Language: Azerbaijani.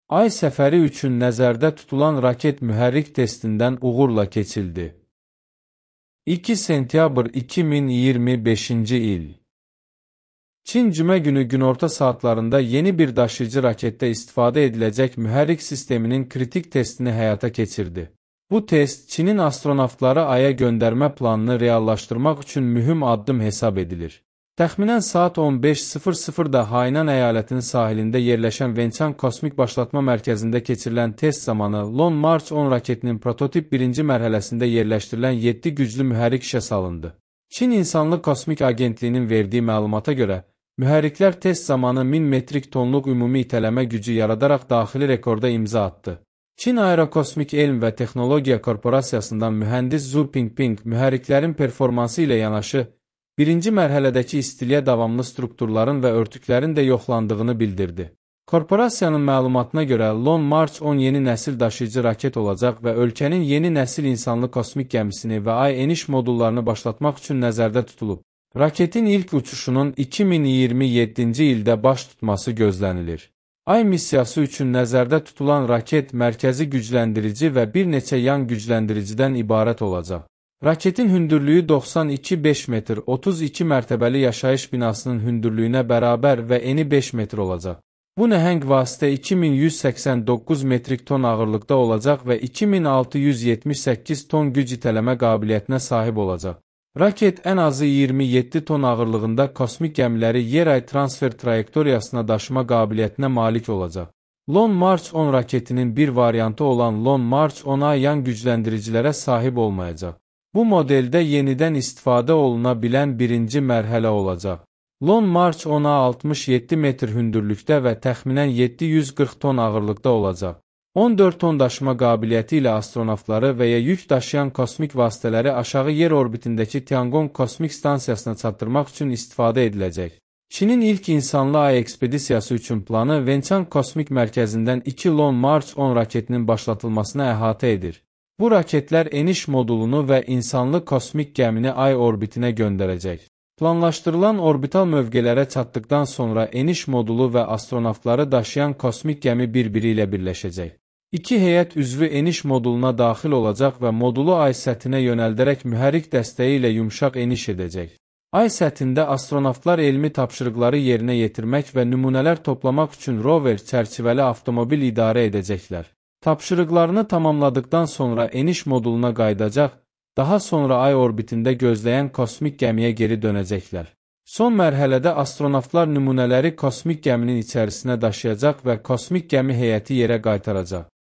Ay səfəri üçün nəzərdə tutulan raket mühərrik testindən uğurla keçildi. 2 sentyabr 2025-ci il. Çin cümə günü günorta saatlarında yeni bir daşıyıcı raketdə istifadə ediləcək mühərrik sisteminin kritik testini həyata keçirdi. Bu test Çinin astronavtları Aya göndərmə planını reallaşdırmaq üçün mühüm addım hesab edilir. Təxminən saat 15:00-da Hainan əyalətinin sahilində yerləşən Wenchang kosmik başlatma mərkəzində keçirilən test zamanı Long March 10 raketinin prototip birinci mərhələsində yerləşdirilən 7 güclü mühərrik işə salındı. Çin İnsanlıq Kosmik Agentliyinin verdiyi məlumata görə, mühərriklər test zamanı 1000 metrik tonluq ümumi itələmə gücü yaradaraq daxili rekorda imza atdı. Çin Aerokosmik Elm və Texnologiya Korporasiyasından mühəndis Zhu Pingping mühərriklərin performansı ilə yanaşı, birinci mərhələdəki istiliyə davamlı strukturların və örtüklərin də yoxlandığını bildirdi. Korporasiyanın məlumatına görə Long March 10 yeni nəsil daşıyıcı raket olacaq və ölkənin yeni nəsil insanlı kosmik gəmisini və ay eniş modullarını başlatmaq üçün nəzərdə tutulub. Raketin ilk uçuşunun 2027-ci ildə baş tutması gözlənilir. Ay missiyası üçün nəzərdə tutulan raket mərkəzi gücləndirici və bir neçə yan gücləndiricidən ibarət olacaq. Raketin hündürlüyü 92,5 metr, 32 mərtəbəli yaşayış binasının hündürlüyünə bərabər və eni 5 metr olacaq. Bu nəhəng vasitə 2189 metrik ton ağırlıqda olacaq və 2678 ton güc itələmə qabiliyyətinə sahib olacaq. Raket ən azı 27 ton ağırlığında kosmik gəmiləri yer-ay transfer trayektoriyasına daşıma qabiliyyətinə malik olacaq. Long March 10 raketinin bir variantı olan Long March 10A yan gücləndiricilərə sahib olmayacaq. Bu modeldə yenidən istifadə oluna bilən birinci mərhələ olacaq. Long March 10A 67 metr hündürlükdə və təxminən 740 ton ağırlıqda olacaq. 14 ton daşıma qabiliyyəti ilə astronavtları və ya yük daşıyan kosmik vasitələri aşağı yer orbitindəki Tiangong kosmik stansiyasına çatdırmaq üçün istifadə ediləcək. Çinin ilk insanlı ay ekspedisiyası üçün planı Wenchang kosmik mərkəzindən 2 Long March 10 raketinin başlatılmasına əhatə edir. Bu raketlər eniş modulunu və insanlı kosmik gəmini ay orbitinə göndərəcək. Planlaşdırılan orbital mövqelərə çatdıqdan sonra eniş modulu və astronavtları daşıyan kosmik gəmi bir-biri ilə birləşəcək. İki heyət üzvü eniş moduluna daxil olacaq və modulu ay səthinə yönəldərək mühərrik dəstəyi ilə yumşaq eniş edəcək. Ay səthində astronavtlar elmi tapşırıqları yerinə yetirmək və nümunələr toplamaq üçün rover çərçivəli avtomobil idarə edəcəklər. Tapşırıqlarını tamamladıqdan sonra eniş moduluna qayıdacaq, daha sonra ay orbitində gözləyən kosmik gəmiyə geri dönəcəklər. Son mərhələdə astronavtlar nümunələri kosmik gəminin içərisinə daşıyacaq və kosmik gəmi heyəti yerə qaytaracaq.